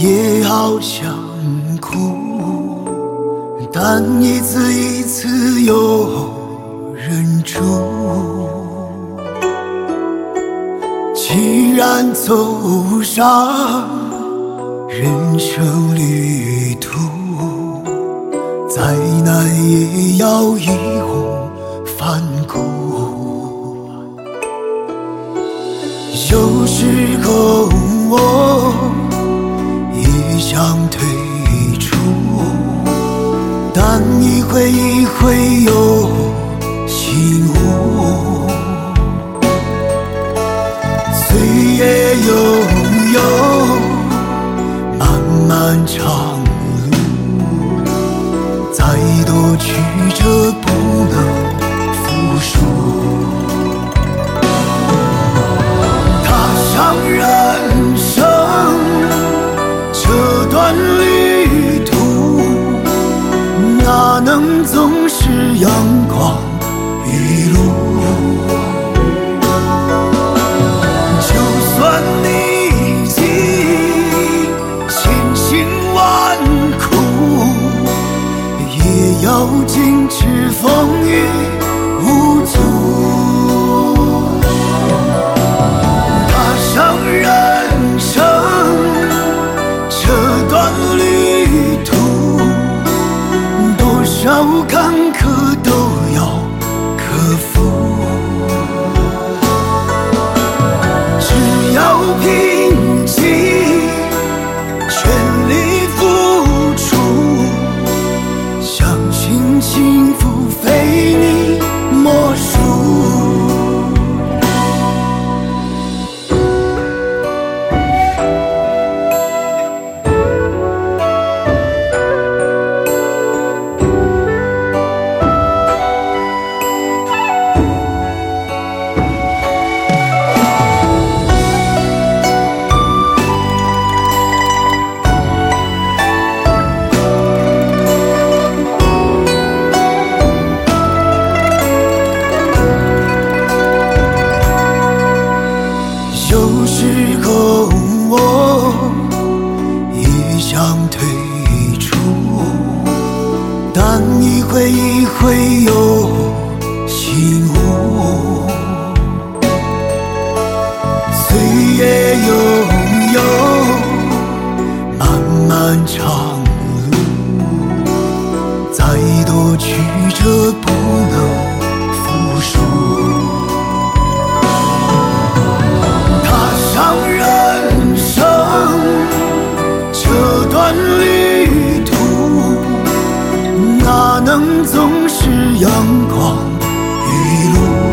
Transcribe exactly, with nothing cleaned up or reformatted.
也好想哭，但一次一次又忍住。既然走上人生旅途，再难也要义无反顾。有时候我也想退出，但一回一回又醒悟。岁月悠悠，漫漫长路，再多曲折不能复述。踏上人生这段旅途，哪能总是阳光雨露？就算历经千辛万苦，也要坚持风雨无阻。踏上人生这段旅途，多少坎坷都要克服。只要平静，全力付出，相信幸福非你莫属。有时候我也想退出，但一回一回又醒悟。岁月悠悠，漫漫长路，再多曲折不能复述。上人生这段旅途，哪能总是阳光雨露？